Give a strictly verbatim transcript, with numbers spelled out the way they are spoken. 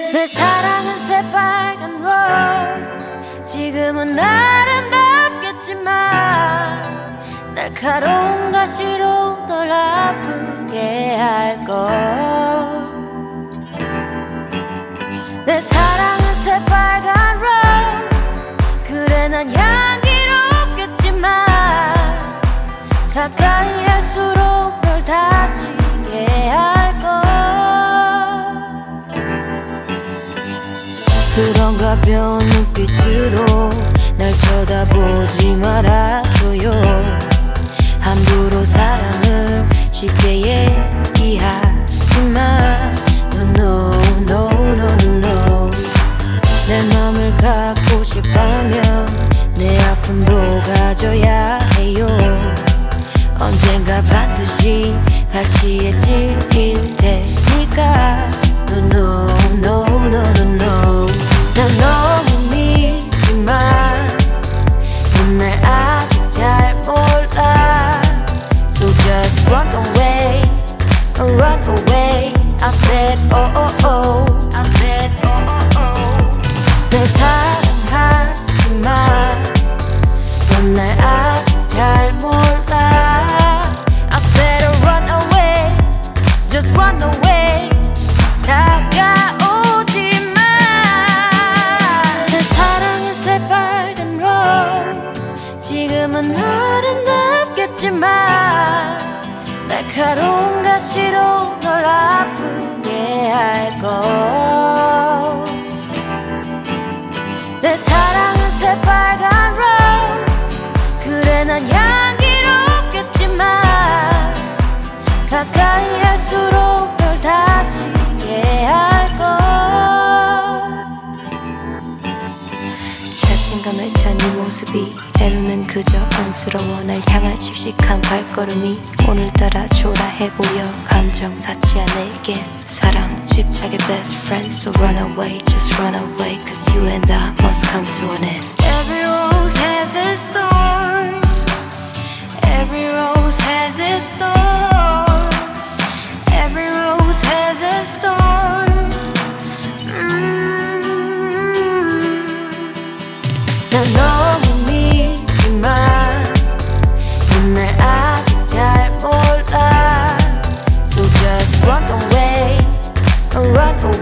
내 사랑은 새빨간 로즈. 지금은 아름답겠지만 날카로운 가시로 널 아프게 할걸. 내 사랑은 새빨간 로즈. 그래 난 향기롭겠지만 가까이 할수록 널 다치게 할걸. 그런 가벼운 눈빛으로 날 쳐다보지 말아줘요. 함부로 사랑을 쉽게 얘기하지만 No, no, no, no, no. 내 맘을 갖고 싶다면 내 아픔도 가져야 해요. 언젠가 반드시 가시에 찔릴 테니까 No, no, no, no, no, no. 난 너무 믿지만 넌 날 아직 잘 몰라. So just run away, run away. I said oh oh oh, I said oh oh oh. 널 사랑하지만 넌 날 아직 잘 몰라. I said run away, just run away. 다가오지 마. 내 사랑은 새빨간 로즈. 지금은 아름답겠지만 날카로운 가시로 널 아프게 할걸. 내 사랑은 새빨간 로즈. 그래 난 향기롭겠지만 가까이 할수록 널 다치게 할걸. 자신감에 찬 네 모습이 내 눈엔 그저 안쓰러워. 날 향한 씩씩한 발걸음이 오늘따라 초라해 보여. 감정 사치야 내게 사랑 집착의 best friend. So run away, just run away. Cause you and I must come to an end. Every rose has its thorns. Every rose has its thorns. Every rose has its thorns. mm. 난 너무 믿지만 넌 날 아직 잘 몰라. So just run away, run away.